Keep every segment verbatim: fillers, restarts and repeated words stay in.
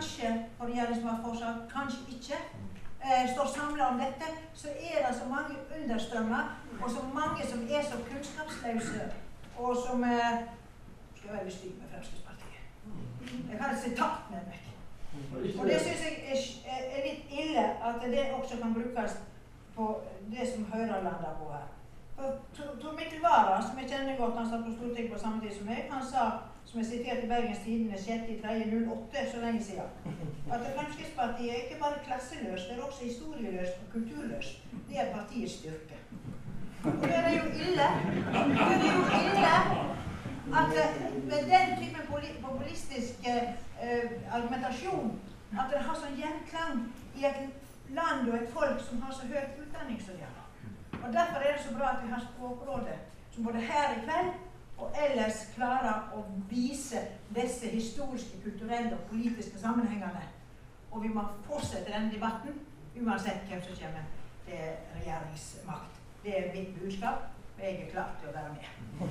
kanskje for å gjøre det som var fortsatt, kanskje ikke, eh, står samlet om dette, så er det så mange understrømmer, og så mange som er så kunnskapsløse, og som eh, skal jeg være stygg med Fremskrittspartiet. Jeg har et sitat med meg. Og det synes jeg er, er litt ille at det også kan brukes på det som Høyre lander på her. Tor Mikkel Wara, som jeg kjenner godt, han satt på Stortinget på samme tid som meg, han sa, som jeg siterte i Bergens Tidende sjette tredje null åtte, så lenge siden, at Fremskrittspartiet er ikke bare klasseløst, det er også historieløst og kulturløst. Det er partiets styrke. Og det er jo ille, det er jo ille at med den typen populistisk uh, argumentasjon, at det har sånn gjenklang i et land og et folk som har så høyt utdanning som de har. Og derfor er det så bra at vi har Språkrådet, som både her i kveld og ellers klarer å vise disse historiske, kulturelle og politiske sammenhengene. Og vi må fortsette denne debatten, uansett hvem som kommer til regjeringsmakt. Det er mitt budskap, og jeg er klar til å være med.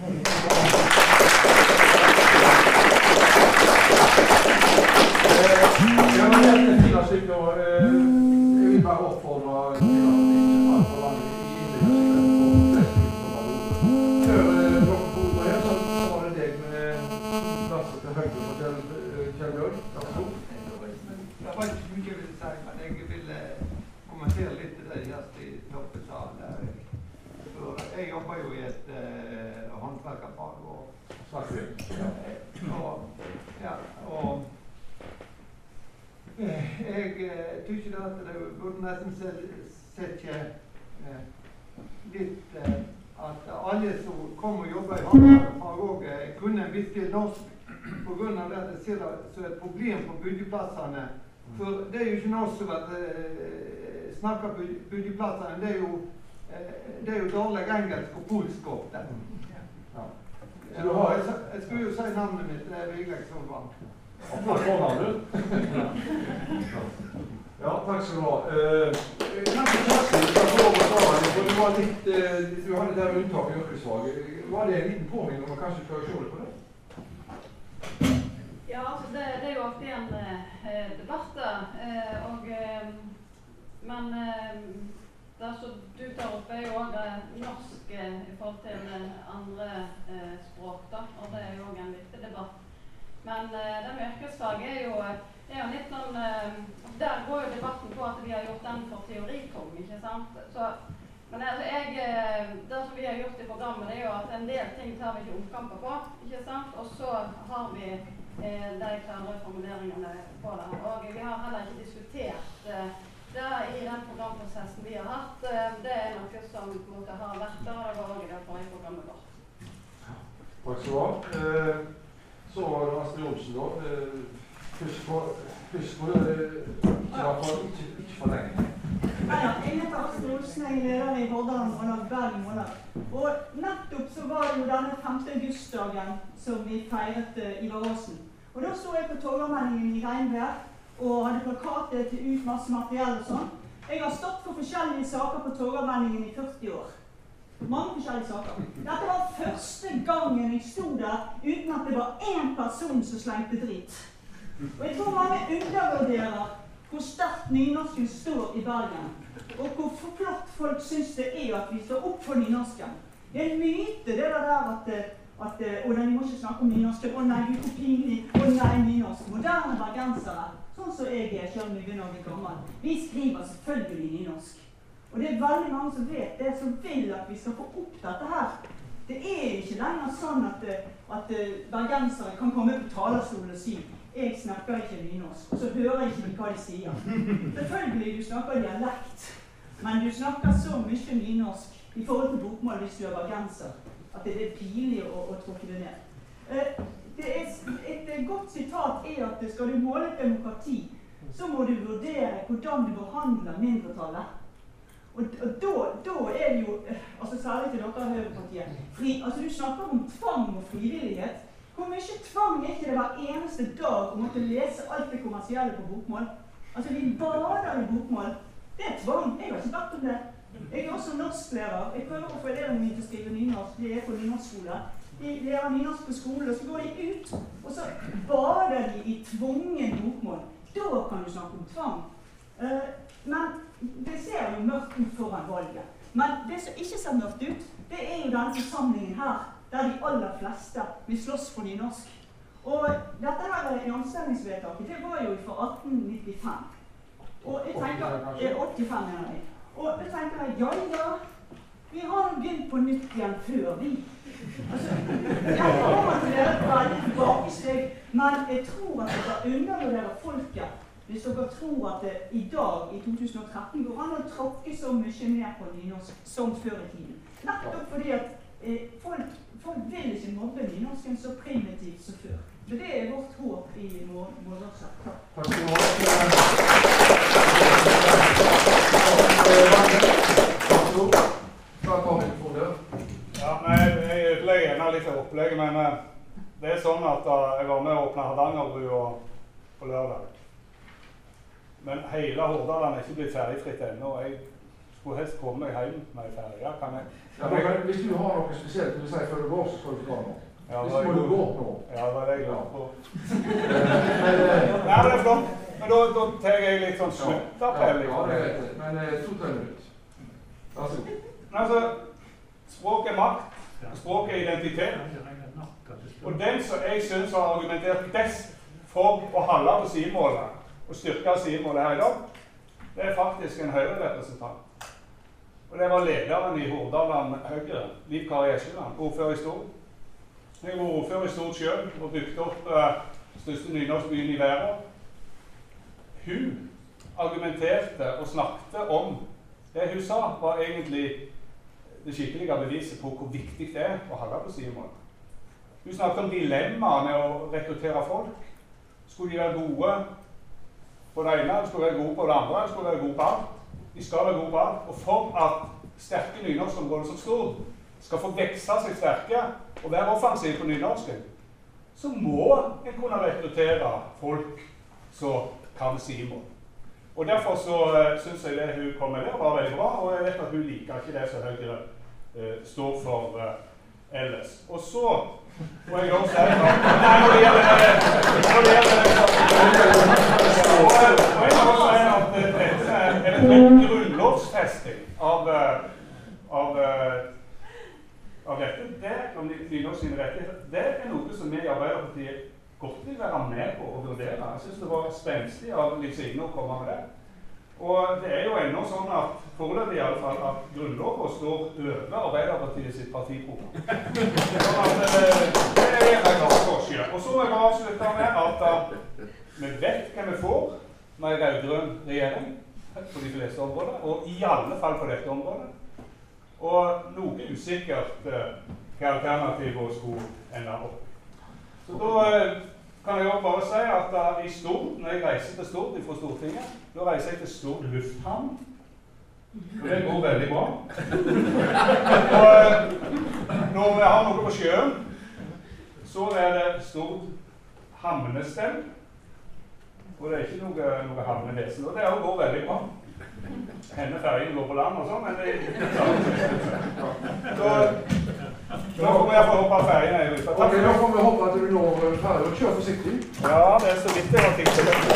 Ja, men det er fina stykker, og jeg vil bare oppfordre til at det ikke er for langt i innlegget. Før dere får ordet her, så var det deg med plasset til høyre på Kjell Bjørn. Det var ikke mye jeg ville si, men jeg ville kommentere litt til det Gjersti Toppe sa der. Jeg jobber jo i et uh, håndverkerfag og Snakker. Ja, og, ja, og uh, jeg uh, tykker det at det burde nesten sett uh, litt uh, at alle som kommer og jobber i håndverkerfag også uh, kunne en viss del norsk på grunn av det at jeg ser det som et problem på byggeplassene. For det er jo ikke noe som at uh, snakker på byggeplassene, det er jo det er jo dårlig engelsk og polsk ofte. Ja. Ja, jeg, jeg skulle jo si navnet mitt, det er Vigleik Solvang. Og for fornavnet. Ja, takk skal du ha. Uh, kanskje Kjersti skal få over svaret, for det var litt, uh, du hadde det der unntak i yrkesfag. Var det en liten påminning om man kanskje skal se det på det? Ja, altså det, det er jo alltid en uh, debatt der, uh, og, uh, men uh, det som du tar opp er jo også norsk eh, i forhold til eh, andre eh, språk da, og det er jo også en viktig debatt. Men eh, det med yrkesfag er jo, det er jo litt noen, eh, der går jo debatten på at vi har gjort den for teoritung, ikke sant? Så, men altså, jeg, eh, det som vi har gjort i programmet, det er jo at en del ting tar vi ikke omkamper på, ikke sant? Og så har vi eh, de klare formuleringene på det. Og vi har heller ikke diskutert eh, det i den programprosessen vi har hatt, det er noe som på en måte har vært der, og det var også i det forrige programmet vårt. Takk skal du ha. Eh, så var det Astrid Olsen da. Eh, husk på, husk på, eh, ikke, ikke, ikke for lenge. Ja, jeg heter Astrid Olsen, jeg er leder i Hordaland Måned, Bergen Måned. Og nettopp så var det jo denne femte august-dagen som vi feiret uh, i Varåsen. Og da så jeg på Torgallmenningen i regnvær, og hadde plakater til ut masse materiell og sånn. Jeg har stått for forskjellige saker på Torgallmenningen i førti år. Mange forskjellige saker. Dette var første gangen jeg sto der uten at det var én person som slengte dritt. Og jeg tror mange undervurderer hvor sterkt nynorsken står i Bergen, og hvor flott folk synes det er at vi står opp for nynorsken. Det er en myte det der at at og vi må ikke snakke om nynorsken. Å nei, hvor pinlig. Å nei, nynorsk. Moderne bergensere. Sånn som jeg er, selv om vi begynner å bli gammel. Vi skriver selvfølgelig nynorsk. Og det er veldig mange som vet det, som vil at vi skal få opp dette her. Det er ikke lenger sånn at, at bergensere kan komme på talerstolen og si jeg snakker ikke nynorsk, og så hører jeg ikke hva de sier. Selvfølgelig du snakker dialekt, men du snakker så mye nynorsk i forhold til bokmål hvis du er bergenser, at det er pinlig å, å tråkke det ned. Det er et, et godt sitat er at skal du måle et demokrati, så må du vurdere hvordan du behandler mindretallet. Og, og da, da er det jo, altså særlig til dere Høyrepartiet, fri, altså du snakker om tvang og frivillighet. Hvor mye tvang er ikke det hver eneste dag å måtte lese alt det kommersielle på bokmål? Altså vi bader i bokmål. Det er tvang, jeg har ikke vært om det. Jeg er også norsklærer. Jeg prøver å få elevene mine til å skrive nynorsk, de er på nynorskskole. De lærer nynorsk på skole, og så går de ut, og så bader de i tvungen bokmål. da kan du snakke om tvang. Uh, men det ser jo mørkt ut foran valget. Men det som ikke ser mørkt ut, det er jo denne forsamlingen her, der de aller fleste vil slåss for nynorsk. Og dette her anstellingsvedtaket, det var jo fra atten nittifem. Og jeg tenker, eh, åttifem mener jeg. Og jeg tenker, ja, ja, vi har begynt på nytt igjen før vi. Altså, jeg kommer til dere veldig tilbakesteg, men jeg tror at dere undervurderer folket hvis dere tror at det i dag, i to tusen og tretten, går an å tråkke så mye ned på nynorsk som før i tiden. Nettopp fordi at eh, folk, folk vil ikke mobbe nynorsken så primitivt som før. Så det er vårt håp i morgensak. Takk. Takk skal du ha. Ja, nei, jeg ødelegger gjerne litt av opplegget, men uh, det er sånn at uh, jeg var med å åpne Hardangerbrua på lørdag. Men hele Hordaland er ikke blitt ferdigfritt ennå. Jeg skulle helst komme meg hjem med en ferdig. Kan jeg? Ja, men hvis du har noe spesielt du sier før du går, så skal du ta noe. Ja, hvis må du gå nå. Ja, det er det jeg går på. Nei, det er flott. Men da, da tar jeg litt sånn sluttappell. Ja, det er rett. Men uh, to-tre minutter. Vær så god. Altså, språk er makt, språk er identitet. Og den som jeg synes har argumentert best for å holde på sidemålet og styrke sidemålet her i dag, det er faktisk en Høyre-representant. Og det var lederen i Hordaland Høyre, Liv Kari Eskeland, ordfører i Stord. Jeg var ordfører i Stord selv og bygde opp uh, største nynorskbyen i verden. Hun argumenterte og snakket om det hun sa, var egentlig det skikkelige beviset på hvor viktig det er å holde på sidemålet. Hun snakket om dilemmaet med å rekruttere folk. Skulle de være gode på det ene, skulle de være gode på det andre, skulle de være gode på alt. De skal være gode på alt. Og for at sterke nynorskområder som Stord skal få vekse seg sterke og være offensive på nynorsken, så må en kunne rekruttere folk som kan sidemål. Og derfor så uh, synes jeg det hun kom med der var veldig bra, og jeg vet at hun liker ikke det som Høyre uh, står for uh, ellers. Og så må jeg også si at nei, når det gjelder det, når det gjelder det, og jeg må også si at dette er en grunnlovsfesting av, av, av dette, det, om nynorsk sine rettigheter, det er noe som vi i Arbeiderpartiet godt vil være med på å vurdere. Jeg synes det var spenstig av Liv Signe å komme med det. Og det er jo ennå sånn at, foreløpig i alle fall, at grunnloven står over Arbeiderpartiet sitt partiprogram. Sånn at det er en forskjell. Og så må jeg bare avslutte med at uh, vi vet hva vi får med en rød-grønn regjering på de fleste områder, og i alle fall på dette området. Og noe usikkert uh, hva alternativet skulle ende opp. Så da uh, kan jeg også bare si at uh, i Stord, når jeg reiser til Stord fra Stortinget, da reiser jeg til Stord lufthavn. Og det går veldig bra. Og uh, når vi har noe på sjøen, så er det Stord havnestell. Og det er ikke noe, noe havnevesen. Og det går veldig bra. Henne fergen går på land og sånn, men det er så nå får jeg få hoppe av fergen her ute. Ok, nå får vi hoppe til vi når ferdig. Kjør forsiktig. Ja, det er så vidt jeg har tenkt til det.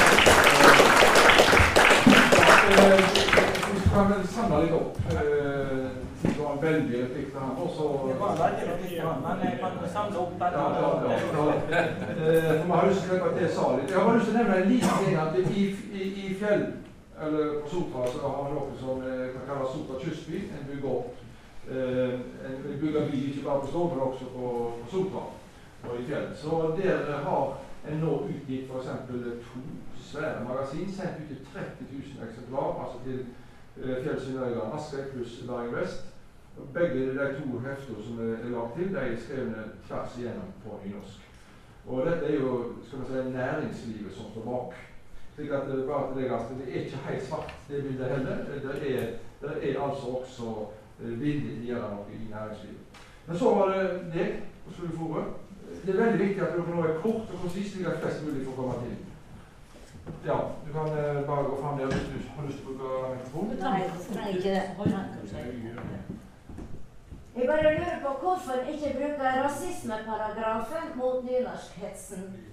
Vi kan vel samle litt opp. Det var en veldig replikk til han også. Det var en veldig replikk til han, men jeg kan samle opp etter. Ja, ja, ja. For man har lyst til å tenke at det sa litt. Jeg har bare lyst til å nevne en liten ting at i, i, i fjell, eller på Sotra, så har vi noe som kan kalles Sotra kystby, en bygger opp. Uh, en bygger by ikke bare på Stord, men også på, på Sotra og i fjell. Så der har en nå utgitt for eksempel to svære magasin, sendt ut til tretti tusen eksemplar, altså til uh, Fjellsynøyene Askøy pluss Bergen Vest. Begge de to hefter som er lagt til, de er skrevne tvers igjennom på nynorsk. Og dette er jo, skal man si, næringslivet som står bak. Slik at det, bare til det, ganske, det er ikke helt svart, det bildet heller. Det er, det er altså også villig til å gjøre noe i næringslivet. Men så var det deg, Oslo Fore. Det er veldig viktig at dere nå er kort og konsist, slik at flest mulig får komme til. Ja, du kan uh, bare gå frem der hvis du har lyst til å bruke mikrofonen. Nei, jeg trenger ikke det. Jeg bare lurer på hvorfor ikke bruker rasismeparagrafen mot nynorskhetsen.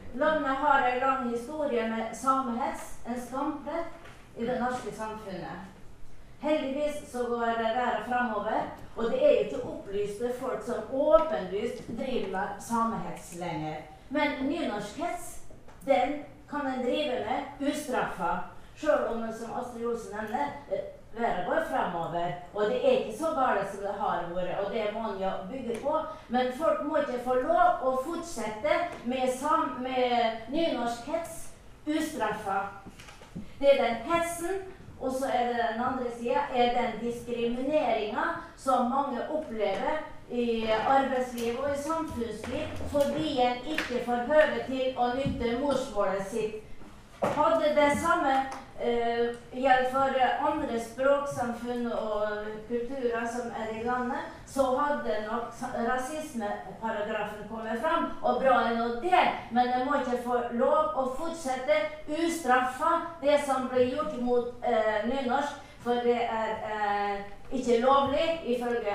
Landet har en lang historie med samehets, en skamplett i det norske samfunnet. Heldigvis så går det der fremover, og det er jo ikke opplyste folk som åpenlyst driver med samehets lenger. Men nynorskhets, den kan en drive med ustraffa, selv om, som Astrid Olsen nevner, været går fremover, og det er ikke så galt som det har vært, og det må man jo bygge på. Men folk må ikke få lov å fortsette med, sam med nynorskhets ustraffa. Det er den hetsen, og så er det den andre siden, er den diskrimineringen som mange opplever i arbeidsliv og i samfunnsliv, fordi en ikke får høre til å nytte morsmålet sitt. Hadde det samme uh, gjeldt for andre språksamfunn og kulturer som er i landet, så hadde nok rasismeparagrafen kommet fram, og bra er noe det, men det må ikke få lov å fortsette ustraffa det som blir gjort mot uh, nynorsk, for det er uh, ikke lovlig ifølge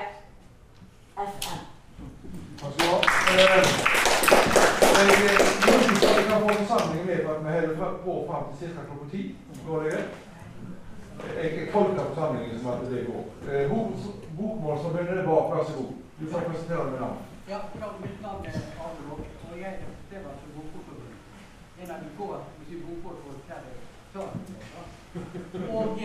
F N. Takk skal du ha. Jeg kan få forsamlingen med på at vi holder på frem til cirka klokka ti. Går det greit? Jeg tolker forsamlingen som at det går. Bokmål som begynner bak, vær så god. Du får presentere med navn. Ja, mitt navn er Arne Låk, og jeg representerer altså Bokmålsforbundet. En av de få bokmålsfolk her i salen. Og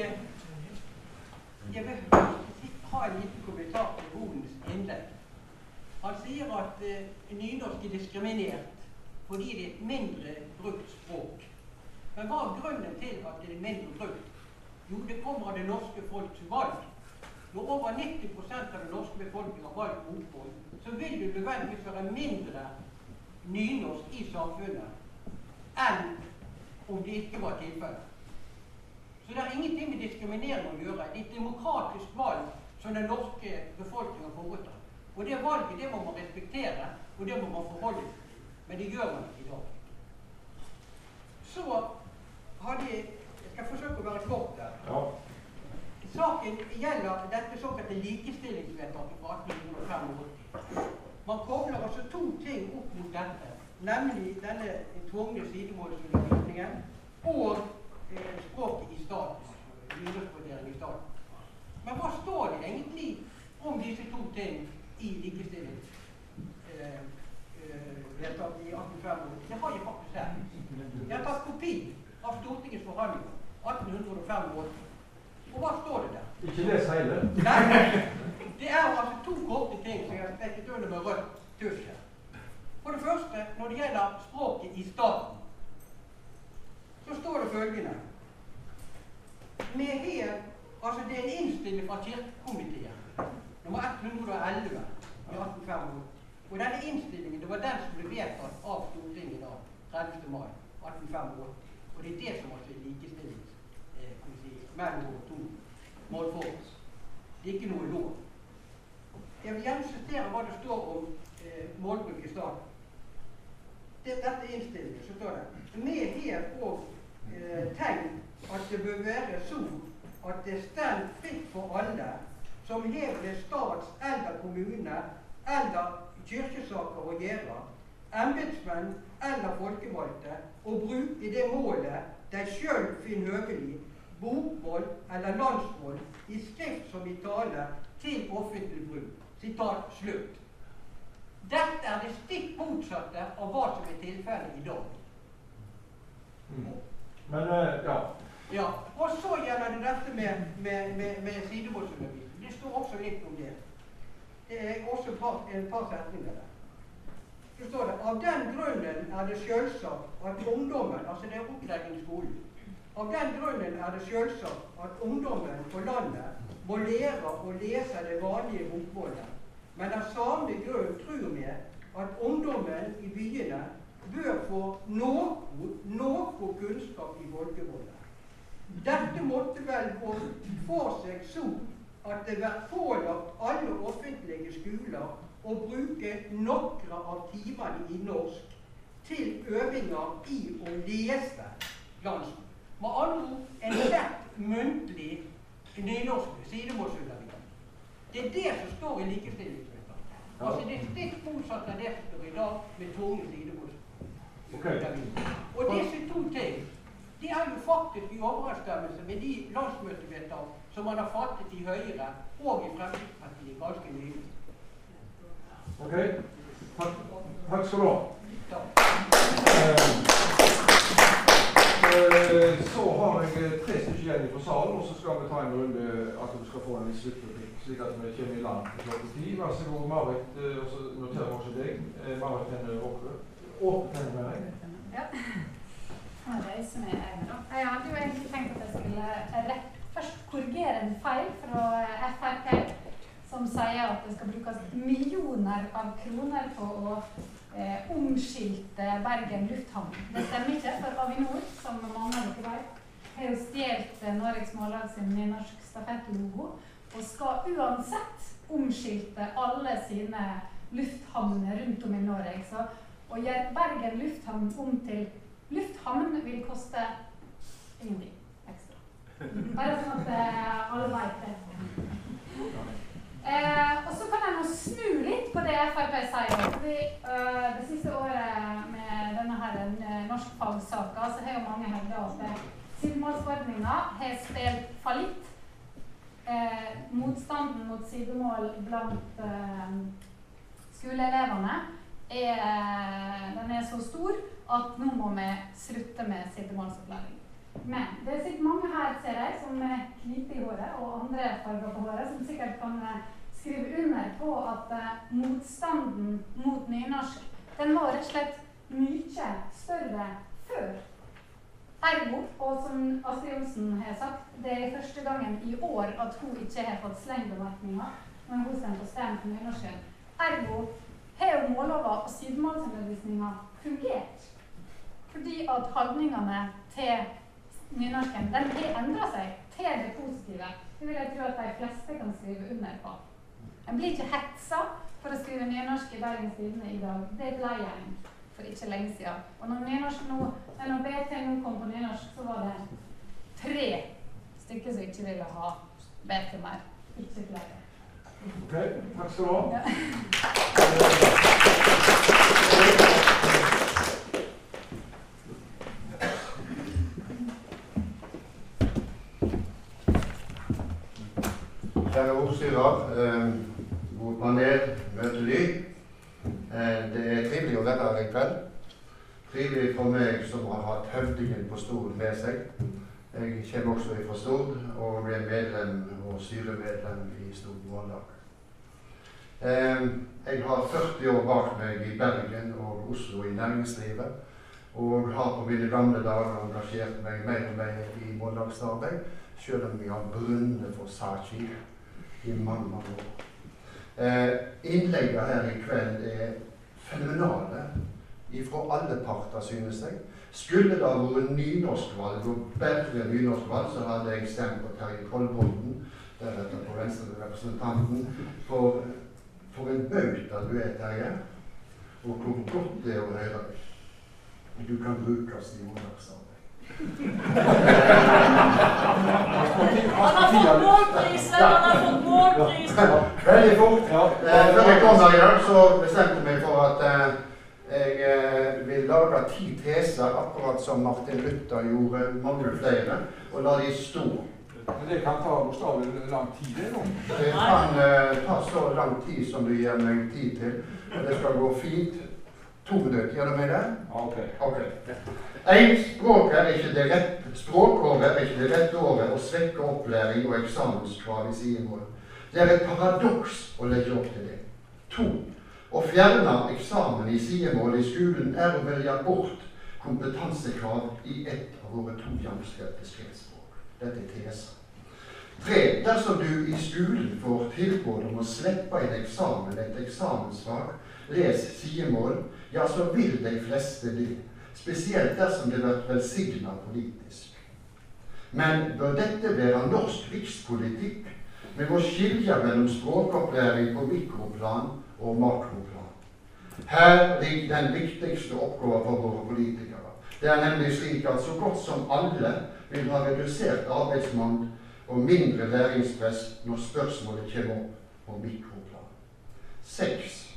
jeg vil ha en liten kommentar til Hodens innlegg. Han sier at uh, nynorsk er diskriminert fordi det er et mindre brukt språk. Men hva er grunnen til at det er mindre brukt? Jo, det kommer av det norske folks valg. Når over nitti prosent av den norske befolkningen har valgt bokmål, så vil det nødvendigvis være mindre nynorsk i samfunnet enn om det ikke var tilfellet. Så det har ingenting med diskriminering å gjøre. Det er et demokratisk valg som den norske befolkningen foretar. Og det valget, det må man respektere, og det må man forholde til. Men det gjør man ikke i dag. Så hadde jeg, jeg skal forsøke å være kort der. Ja. Saken gjelder dette såkalte likestillingsvedtaket fra atten femogåtti. Man kobler altså to ting opp mot dette, nemlig denne tvungne sidemålsundervisningen og eh, språket i staten, nynorskvotering i staten. Men hva står det egentlig om disse to ting i likestillingsvedtaket eh, eh, i atten femogåtti? Det har jeg faktisk her. Jeg har tatt kopi av Stortingets forhandlinger atten femogåtti. Og hva står det der? Ikke les hele. Nei, det er altså to korte ting som jeg har strekket under med rødt tusj her. For det første, når det gjelder språket i staten, så står det følgende. Med her, altså det er en innstilling fra kirkekomiteen, nummer ett hundre og elleve i atten femogåtti. Og denne innstillingen, det var den som ble vedtatt av Stortinget i dag, tredivte mai atten femogåtti. Og det er det som altså er likestilling eh, si, mellom våre to målformer. Det er ikke noe lov. Jeg vil gjerne sitere hva det står om eh, målbruk i staten. Det, dette er innstillingen, så står det med her og eh, tegn at det bør være så at det står fritt for alle som hever stats- eller kommune eller kirkesaker å gjøre, embetsmenn eller folkevalgte, og bruke det målet de selv finner høvelig, bokmål eller landsmål, i skrift som i tale, til offentlig bruk. Sitat slutt. Dette er det stikk motsatte av hva som er tilfellet i dag. Mm. Men, uh, ja. Ja, og så gjelder det dette med, med, med, med sidemålsundervisning. Det står også litt om det. Det er også par, en par setninger der. Så står det, av den grunnen er det selvsagt at ungdommen, altså det er opplæringsskolen, av den grunnen er det selvsagt at ungdommen på landet må lære å lese det vanlige bokmålet. Men av samme grunn tror vi at ungdommen i byene bør få noe, noe kunnskap i folkemålet. Dette måtte vel gå for seg så at det var pålagt alle offentlige skoler å bruke noen av timene i norsk til øvinger i å lese landsmål. Med andre ord, en lett muntlig nynorsk sidemålsundervisning. Det er det som står i likestillingsvedtaket. Altså det er stikk motsatt av det som står i dag med tvungne sidemålsundervisning. Okay. Og disse to ting, de er jo faktisk i overensstemmelse med de landsmøtevedtak som man har fattet i Høyre og i Fremskrittspartiet ganske nylig. Ok, takk, takk skal du ha. Ja. Eh, eh, så har jeg tre stykker igjen fra salen, og så skal vi ta en runde at du skal få en litt sluttreplikk, slik at vi kommer i land til klokken ti. Vær så god, Marit, og så noterer vi også deg. Eh, Marit Henne Åkre. Åkre Henne med deg. Ja. Ja, det er som jeg er med da. Jeg hadde jo egentlig tenkt at jeg skulle rett, først korrigere en feil fra F R P, som sier at det skal brukes millioner av kroner på å eh, omskilte Bergen lufthavn. Det stemmer ikke, for Avinor, som mange av dere vet, har jo stjelt Norges Mållag sin nynorsk stafettlogo, og skal uansett omskilte alle sine lufthavner rundt om i Norge. Så å gjøre Bergen lufthavn om til lufthavn vil koste ingenting ekstra. Bare sånn at uh, alle vet det. Uh, og så kan jeg nå snu litt på det F R P sier. Fordi uh, det siste året med denne her norsk fagsaka, så har jo mange hevdet at sidemålsordningen har spilt fallitt. Uh, motstanden mot sidemål blant uh, skoleelevene er, den er så stor at nå må vi slutte med sidemålsopplæring. Men det er sikkert mange her, ser jeg, som er knite i håret og andre farger på håret, som sikkert kan skrive under på at uh, motstanden mot nynorsk, den var rett og slett mye større før. Ergo, og som Astrid Olsen har sagt, det er første gangen i år at hun ikke har fått slengbemerkninger når hun stemte på stem på nynorsken. Ergo har jo målova og sidemålsundervisninga fungert. Fordi at holdningene til nynorsken, den har endret seg til det positive. Det vil jeg tro at de fleste kan skrive under på. En blir ikke hetsa for å skrive nynorsk i Bergens Tidende i dag. Det ble jeg for ikke lenge siden. Og når nynorsk nå, når B T nå kom på nynorsk, så var det tre stykker som ikke ville ha B T mer. Ikke flere. Ok, takk skal du ha. Ja. Kjære ordstyrer, eh, god panel, møtelig. Eh, det er trivelig å være her i kveld. Trivelig for meg som har hatt høvdingen på Stord med seg. Jeg kommer også fra Stord og er medlem og styremedlem i Stord Mållag. Eh, jeg har førti år bak meg i Bergen og Oslo i næringslivet, og har på mine gamle dager engasjert meg mer og mer i mållagsarbeid, selv om jeg har brunnet for saker i mange, mange år. Eh, innleggene her i kveld er fenomenale ifra alle parter, synes jeg. Skulle det ha vært nynorskvalg og bedre nynorskvalg, så hadde jeg stemt på Terje Kolbotn, deretter på Venstre-representanten, for, for en bauta du er, Terje, og hvor godt det er å høre deg. Du kan brukes i mållagsarbeid. Han har fått målpris, han har fått målpris. Veldig fort. Eh, før jeg kom her i dag, så bestemte jeg meg for at eh, jeg eh, vil lage ti teser, akkurat som Martin Luther gjorde mange flere, og la de stå. Men det kan ta bokstavlig lang tid, det nå? Det kan eh, ta så lang tid som du gir meg tid til, og det skal gå fint. To minutter, gjør du med det? Ok. Ok. Ein, språk er ikke det rette, språkåret er ikke det rette året å svekke opplæring og eksamenskrav i sidemål. Det er et paradoks å legge opp til det. To, å fjerne eksamen i sidemål i skolen er å velge bort kompetansekrav i ett av våre to jamskrelte skriftspråk. Dette er tesen. Tre, dersom du i skolen får tilbud om å slippe en eksamen, et eksamensfag, les sidemål, ja, så vil de fleste det. Spesielt dersom det blir velsignet politisk. Men bør dette være norsk rikspolitikk? Vi må skilje mellom språkopplæring på mikroplan og makroplan. Her ligger den viktigste oppgaven for våre politikere. Det er nemlig slik at så godt som alle vil ha redusert arbeidsmengde og mindre læringspress når spørsmålet kommer opp på mikroplan. Seks.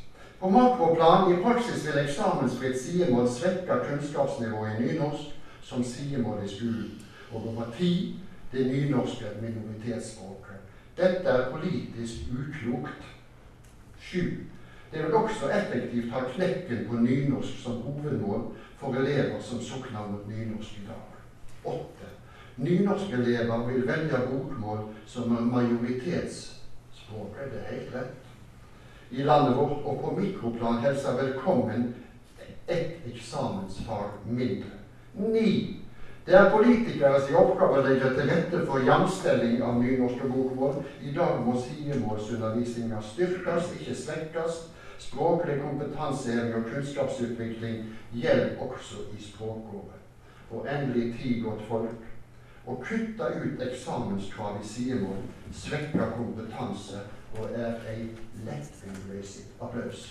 På makroplan i praksis vil eksamensfritt sidemål svekke kunnskapsnivået i nynorsk som sidemål i skolen. Og nummer ti, det nynorske minoritetsspråket. Dette er politisk uklokt. Sju. Det vil også effektivt ha knekken på nynorsk som hovedmål for elever som sokner mot nynorsk i dag. Åtte. Nynorske elever vil velge bokmål som er majoritetsspråket. Det er helt rett. I landet vårt og på mikroplan hilser velkommen et eksamensfag mindre. Ni. Det er politikeres oppgave å legge til rette for jamstilling av nynorske bokmål. I dag må sidemålsundervisninga styrkes, ikke svekkes. Språklig kompetanseheving og kunnskapsutvikling gjelder også i språkåret. Og endelig ti godt folk. Å kutte ut eksamenskrav i sidemål svekker kompetanse og er ei lettvint løsning. Applaus.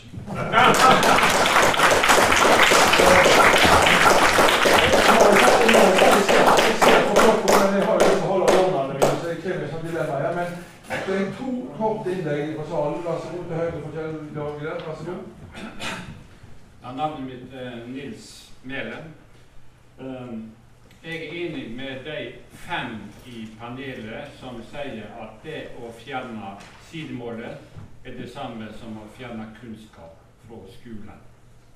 Det er to kort innlegg fra salen. Vær så god til høyre for Kjell Bjørge der. Vær så god. Ja, navnet mitt er Nils Mælen. Um, jeg er enig med de fem i panelet som sier at det å fjerne sidemålet er det samme som å fjerne kunnskap fra skolen.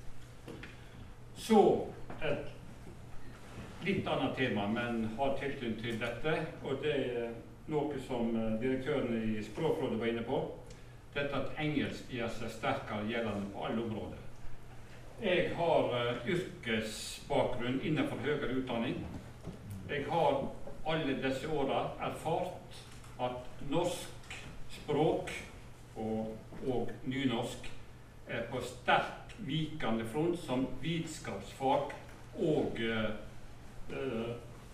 Så et litt annet tema, men har tilknytning til dette, og det er noe som direktøren i Språkrådet var inne på, dette at engelsk gjør seg sterkere gjeldende på alle områder. Jeg har uh, yrkesbakgrunn innenfor høyere utdanning. Jeg har alle disse årene erfart at norsk språk og, og nynorsk er på sterk vikende front som vitenskapsfag og uh, uh,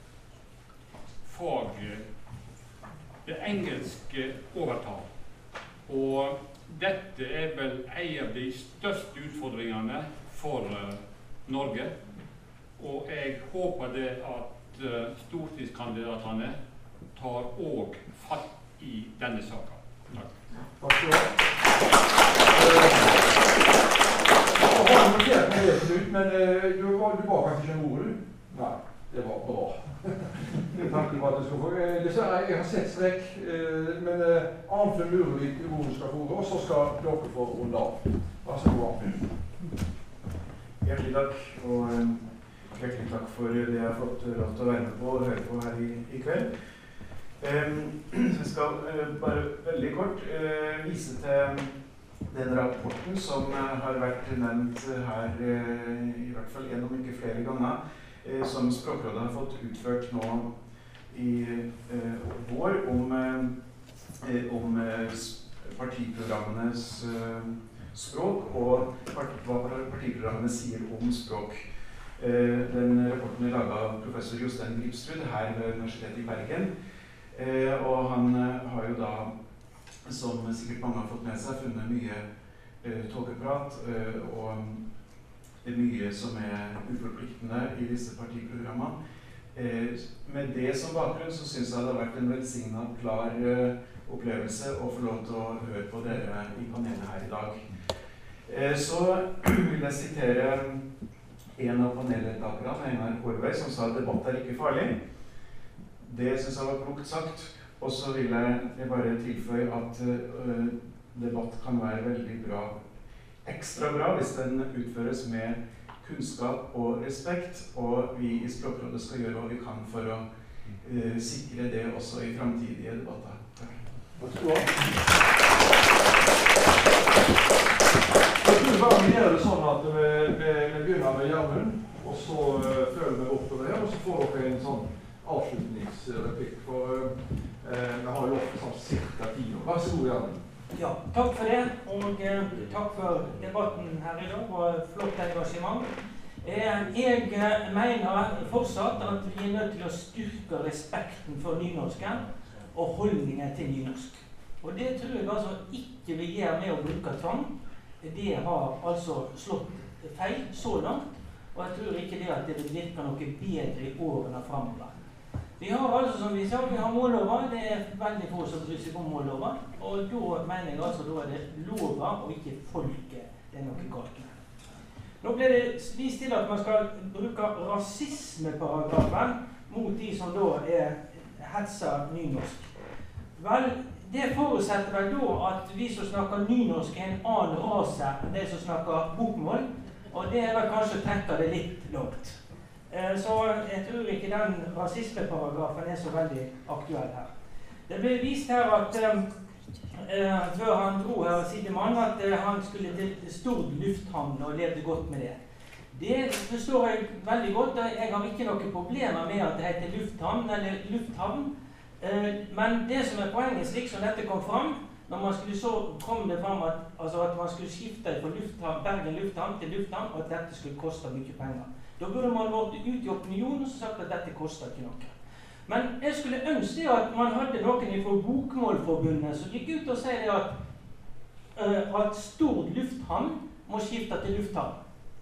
fag. Det engelske overtar. Og dette er vel en av de største utfordringene for uh, Norge. Og jeg håper det at uh, stortingskandidatene tar òg fatt i denne saken. Takk. Takk skal du ha. Jeg har notert meg det til ut, men uh, du, var, du var kanskje ikke en ord, du? Nei, det var bra. Jeg tenker på at jeg skal få. Dessverre, jeg har sett strekk, eh, men eh, Arnfinn Murevik hvor du skal få ordet, og så skal dere få runde av. Vær så god, Arnfinn. Hjertelig takk, og um, hjertelig takk for det jeg har fått lov til å være med på og høre på her i, i kveld. Um, jeg skal uh, bare veldig kort uh, vise til den rapporten som uh, har vært nevnt her, uh, i hvert fall en om ikke flere ganger, som Språkrådet har fått utført nå i eh, vår om, eh, om eh, partiprogrammenes eh, språk og part, hva partiprogrammene sier om språk. Eh, den rapporten er laget av professor Jostein Gripsrud her ved Universitetet i Bergen, eh, og han eh, har jo da, som sikkert mange har fått med seg, funnet mye eh, tåkeprat eh, og det er mye som er uforpliktende i disse partiprogrammene. Eh, med det som bakgrunn så synes jeg det har vært en velsignet klar eh, opplevelse å få lov til å høre på dere i panelet her i dag. Eh, så vil jeg sitere en av paneldeltakerne, Einar Aarvei, som sa at debatt er ikke farlig. Det synes jeg var klokt sagt. Og så vil jeg bare tilføye at uh, debatt kan være veldig bra. Ekstra bra hvis den utføres med kunnskap og respekt, og vi i Språkrådet skal gjøre hva vi kan for å uh, sikre det også i fremtidige debatter. Takk. Takk skal du ha. Jeg tror bare vi gjør det sånn at vi, vi, vi begynner med Gjermund, og så uh, følger vi oppover her, og så får dere en sånn avslutningsreplikk, for uh, vi har jo ofte sånn cirka ti år. Vær så god, Gjermund. Ja, takk for det, og eh, takk for debatten her i dag, og flott engasjement. Eh, jeg eh, mener fortsatt at vi er nødt til å styrke respekten for nynorsken og holdningen til nynorsk. Og det tror jeg altså ikke vi gjør med å bruke tvang. Det har altså slått feil så langt, og jeg tror ikke det at det vil virke noe bedre i årene fremover. Vi har altså, som vi sa, vi har mållover. Det er veldig få som bryr seg om mållover. Og da mener jeg altså, da er det lover og ikke folket det er noe galt med. Nå ble det vist til at man skal bruke rasismeparagrafen mot de som da er hetser nynorsk. Vel, det forutsetter vel da at vi som snakker nynorsk er en annen rase enn de som snakker bokmål, og det er vel kanskje å trekke det litt langt. Eh, så jeg tror ikke den rasismeparagrafen er så veldig aktuell her. Det ble vist her at eh, eh, før han dro her, Sidemann, at eh, han skulle til Stord lufthavn og levde godt med det. Det forstår jeg veldig godt. Jeg har ikke noen problemer med at det heter lufthavn eller lufthavn. Eh, men det som er poenget, slik som dette kom fram, når man skulle så kom det fram at, altså at man skulle skifte fra lufthavn, Bergen lufthavn til lufthavn, og at dette skulle koste mye penger. Da burde man vært ut i opinionen og sagt at dette koster ikke noe. Men jeg skulle ønske at man hadde noen fra Bokmålforbundet som gikk ut og sier at, uh, at Stord lufthavn må skifte til lufthavn.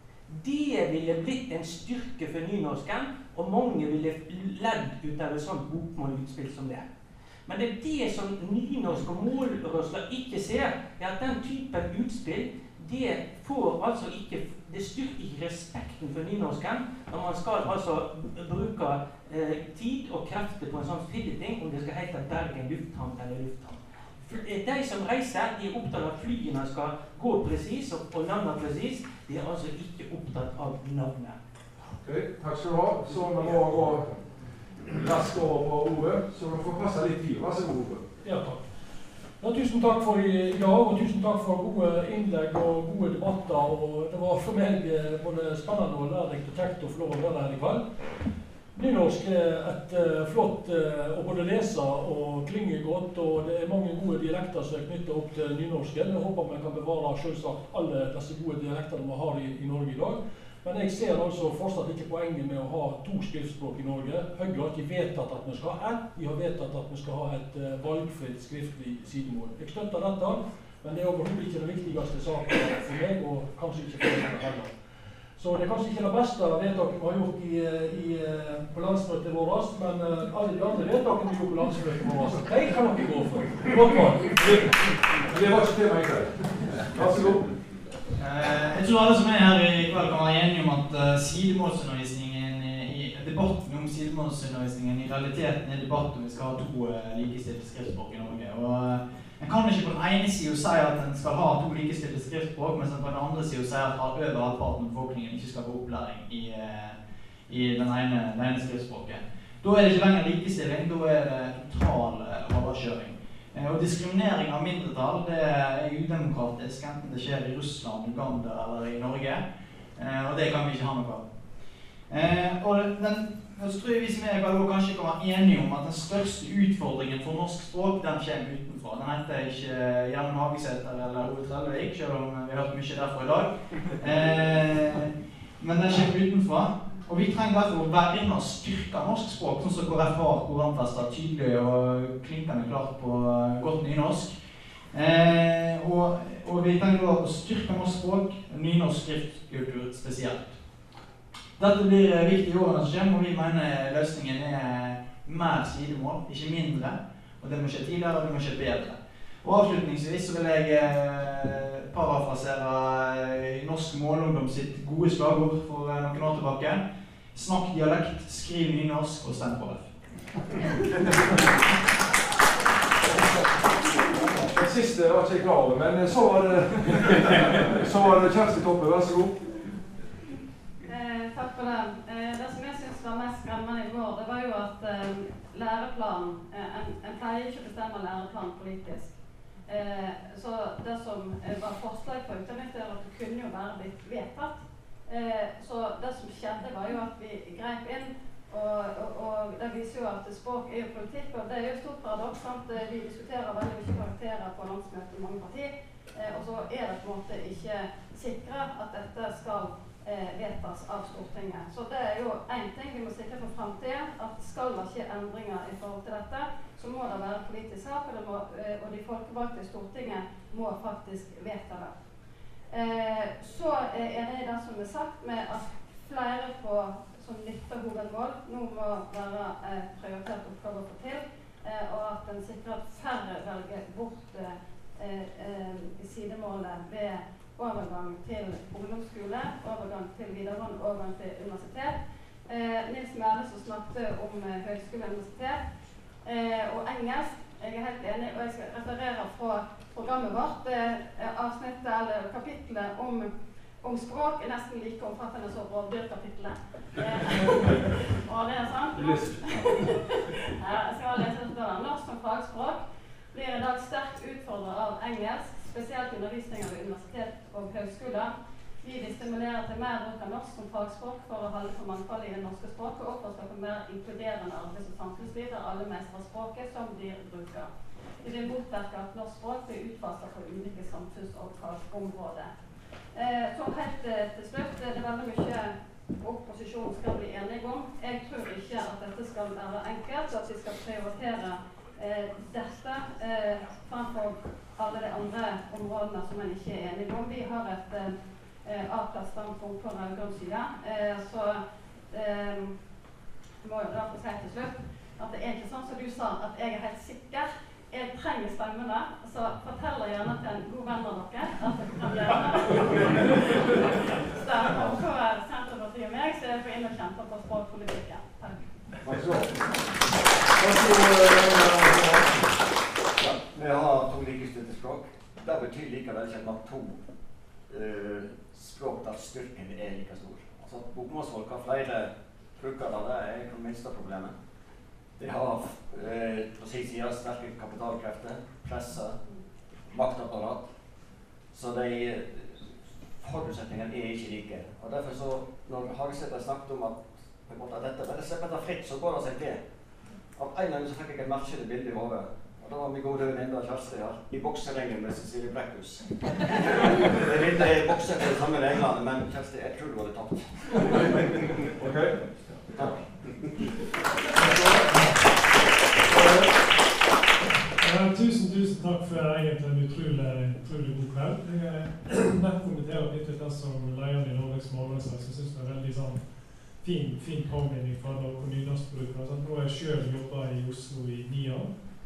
Det ville blitt en styrke for nynorsken, og mange ville ledd ut av et sånt bokmålutspill som det. Men det er det som nynorsk og målrørsler ikke ser, er at den typen utspill, det får altså ikke, det styrker ikke respekten for nynorsken, når man skal altså bruke eh, tid og krefter på en sånn filleting, om det skal hete Bergen lufthavn eller lufthavn. De som reiser, de er opptatt av at flyene skal gå presis og, og lande presis, de er altså ikke opptatt av navnet. Ok, takk skal du ha. Så vi må gå raskt over på Ove, så du får passe litt tid. Vær så god, Ove. Ja, takk. Ja, tusen takk for i dag, og tusen takk for gode innlegg og gode debatter. Og det var for meg både spennende og lærerikt og kjekt å få lov å være her i kveld. Nynorsk er et uh, flott uh, å både lese og klinge godt, og det er mange gode dialekter som er knyttet opp til nynorsken. Jeg håper vi kan bevare selvsagt alle disse gode dialektene vi har i, i Norge i dag. Men jeg ser altså fortsatt ikke poenget med å ha to skriftspråk i Norge. Høyre har ikke vedtatt at vi skal ha ett, de har vedtatt at vi skal ha et uh, valgfritt skriftlig sidemål. Jeg støtter dette, men det er overhodet ikke den viktigste saken for meg, og kanskje ikke for meg heller. Så det er kanskje ikke det beste vedtaket vi har gjort i, i, på landsmøtet vårt, men uh, alle de andre vedtakene vi gjorde på landsmøtet vårt, de kan dere gå for. Godt valg. Det var ikke tema i kveld. Vær så god. Jeg tror alle som er her i kveld kan være enige om at uh, sidemålsundervisningen i, i debatten om sidemålsundervisningen i realiteten er debatt om vi skal ha to uh, likestilte skriftspråk i Norge. Og uh, en kan ikke på den ene siden si at en skal ha to likestilte skriftspråk, mens en på den andre siden si at over halvparten av befolkningen ikke skal få opplæring i, uh, i den ene, den ene skriftspråket. Da er det ikke lenger likestilling, da er det total uh, overkjøring. Og diskriminering av mindretall, det er udemokratisk, enten det skjer i Russland, Uganda eller i Norge. Og det kan vi ikke ha noe av. Og den, så tror jeg vi som er vel kanskje kan være enige om at den største utfordringen for norsk språk, den kommer utenfra. Den heter ikke Gjermund Hagesæter eller Ove Trellevik, selv om vi har hørt mye derfra i dag. Men den kommer utenfra. Og vi trenger derfor å være inne og styrke norsk språk, sånn som K R F har programfestet tydelig og klinkende klart på godt nynorsk. Eh, og, og vi trenger å styrke norsk språk, nynorsk skriftkultur spesielt. Dette blir viktig i årene som kommer, og vi mener løsningen er mer sidemål, ikke mindre. Og det må skje tidligere, og det må skje bedre. Og avslutningsvis så vil jeg eh, parafrasere norsk målungdom sitt gode slagord for eh, noen år tilbake. Snakk dialekt, skriv nynorsk og stem K R F. Det siste var ikke jeg klar over, men så var det, så var det Kjersti Toppe, vær så god. Eh, takk for det. Eh, det som jeg synes var mest skremmende i går, det var jo at eh, læreplanen, eh, en, en pleier ikke å bestemme læreplanen politisk. Eh, så det som var forslag på Utdanningsstyret, at det kunne jo være blitt vedtatt. Eh, så det som skjedde var jo at vi grep inn, og, og, og det viser jo at språk er jo politikk, og det er jo et stort paradoks, sant? Vi diskuterer veldig mye karakterer på landsmøtet i mange partier, eh, og så er det på en måte ikke sikret at dette skal eh, vedtas av Stortinget. Så det er jo en ting vi må sikre for fremtiden, at skal det skje endringer i forhold til dette, så må det være politisk sak, og, det må, eh, og de folkevalgte i Stortinget må faktisk vedta det. Eh, så er det det som er sagt med at flere på, som nytter hovedmål nå må være eh, prioritert oppgave å få til, eh, og at en sikrer at færre velger bort eh, eh, sidemålet ved overgang til ungdomsskole, overgang til videregående, overgang til universitet. Eh, Nils Mæhle som snakket om eh, høyskole og universitet, eh, og engelsk. Jeg er helt enig, og jeg skal referere fra programmet vårt. Eh, avsnittet, eller kapitlet om, om språk er nesten like omfattende som rovdyrkapitlet. Eh, og det er sant. Ja, jeg skal lese det da. Norsk som fagspråk blir i dag sterkt utfordret av engelsk, spesielt undervisning av universitet og høyskoler. Vi vil stimulere til mer bruk av norsk som fagspråk for å holde på mangfold i det norske språket og oppfordre for mer inkluderende arbeids- og samfunnsliv der alle mestrer språket som de bruker. Vi vil motverke at norsk språk blir utfastet på ulike samfunns- og fagområder. Eh, så helt eh, til slutt, det er veldig mye opposisjonen skal bli enige om. Jeg tror ikke at dette skal være enkelt, og at vi skal prioritere eh, dette eh, framfor alle de andre områdene som man ikke er enige om. Vi har et eh, avklart standpunkt på rød-grønn side, eh, så eh, må jeg da få si til slutt at det er ikke sånn som du sa, at jeg er helt sikker. Jeg trenger stemmene, så forteller gjerne til en god venn av dere at dere kan gjerne stemme på Senterpartiet og meg, så jeg får inn og kjempe på språkpolitikken. Takk. Takk skal du ha. Vi har to likestilte språk. Det betyr likevel ikke at to uh, språk der styrken er like stor. Altså, bokmålsfolk har flere brukere, det er ikke det minste problemet. De har eh, på sin side sterke kapitalkrefter, presse, maktapparat. Så de forutsetningene er ikke like. Og derfor så, når Hagesæter snakket om at, at dette bare slipper det fritt, så går det seg til. Av en gang så fikk jeg et merkelig bilde i hodet. Og da var min gode venninne Kjersti her, i bokserengen med Cecilie Brækhus. Det ville jeg bokse for det samme reglene, men Kjersti, jeg tror du hadde tapt. Ok. Takk. Ja, tusen, tusen takk for egentlig en utrolig, utrolig god kveld. Jeg har nett kommentert litt det som lederen i Norges Morgensak, så jeg synes det er veldig sånn fin, fin påminning fra noen nynorskbrukere. Sånn, nå har jeg selv jobbet i Oslo i ni år,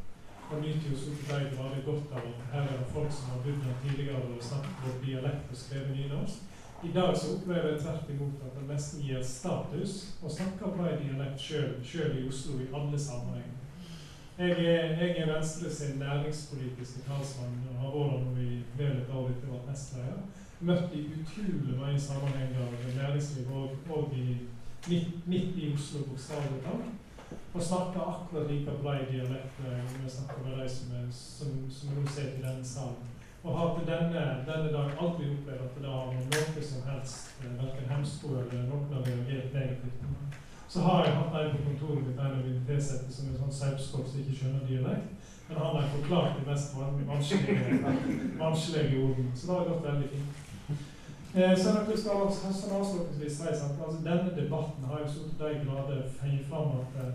og nyter jo så til deg veldig godt av at her er det folk som har bodd her tidligere og snakket på dialekt og skrevet nynorsk. I dag så opplever jeg tvert imot at det nesten gir status å snakke på en dialekt selv, selv i Oslo i alle sammenhenger. Jeg er, jeg er Venstre sin næringspolitiske talsmann og har vært nå i vel et år etter vært nestleder. Møtt i utrolig mange sammenhenger med næringsliv og, og i, midt, midt i Oslo bokstavelig talt. Og snakker akkurat like bra dialekt når vi snakker med de som, er, som, som nå ser til denne salen. Og har til denne, denne dag aldri opplevd at det har noe som helst, hverken hemsko eller noen har reagert negativt. Så har jeg hatt en på kontoret mitt, en av mine tilsette som er sånn saupskål som ikke skjønner dialekt, men han har forklart de mest vanskelige, vanskelige ordene, så det har gått veldig fint. Eh, så jeg skal sånn avslutningsvis si at altså, denne debatten har jo så til de grader fengt fram at eh,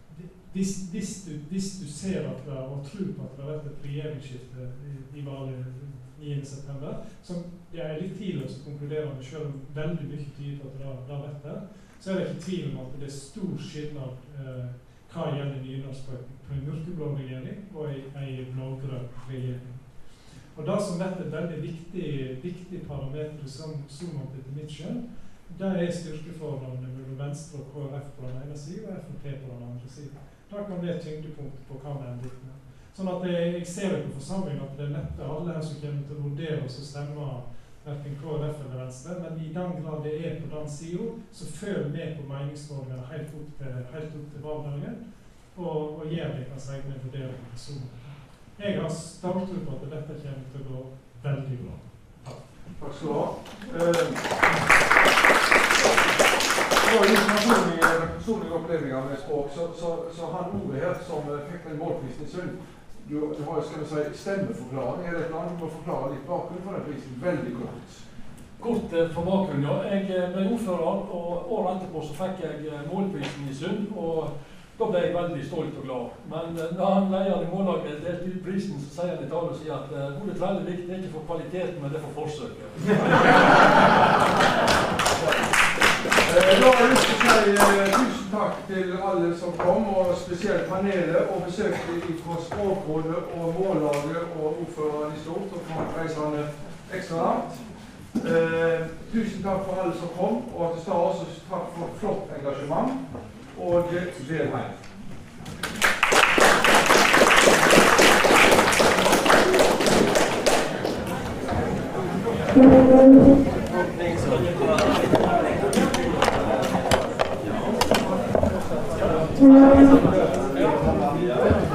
Hvis, hvis, du, hvis du ser at det, og tror på at det har vært et regjeringsskifte i, i valget niende september, som jeg er litt tidligere som konkluderer med selv om veldig mye tid på at det har vært der, så er det ikke tvil om at det er stor skillnad eh, hva gjelder nynorsk på, på en mørkeblå regjering og en, en blågrønn regjering. Og det som er et veldig viktig, viktig parameter som, som etter mitt skjønn, det er styrkeforholdene mellom Venstre og K R F på den ene siden og F N P på den andre siden. Da kan det tyngdepunktet på hva man er med. Sånn at jeg, jeg ser jo på forsamlingen at det er neppe alle her som kommer til å vurdere oss og stemme hverken K R F eller Venstre, men i den grad det er på den siden, så følg med på meningsmålingene helt opp til, helt opp til valgdagen, og, og gjør det kan si med vurdering av personer. Jeg har sterk tro på at dette kommer til å gå veldig bra. Takk. Takk skal du ha. Eh, Det var litt personlige opplevelser med språk, så, så, så han Ove her som fikk den målprisen i Sund, du, du har skal vi si, stemmeforklaring. Er det et land du må forklare litt bakgrunn for den prisen? Veldig kort. Kort eh, for bakgrunnen, ja. Jeg ble ordfører, og året etterpå så fikk jeg målprisen i Sund, og da ble jeg veldig stolt og glad. Men eh, når han leier i Mållaget delte ut prisen, så sier han i tale og sier at Ole Trellevik, det er ikke for kvaliteten, men det er for forsøket. Da har jeg lyst til å si eh, tusen takk til alle som kom, og spesielt panelet, og besøkte fra Språkrådet og Mållaget og ordføreren i stort, og fra reisende ekstra langt. Eh, tusen takk for alle som kom, og til start også takk for flott engasjement, og vel hjem.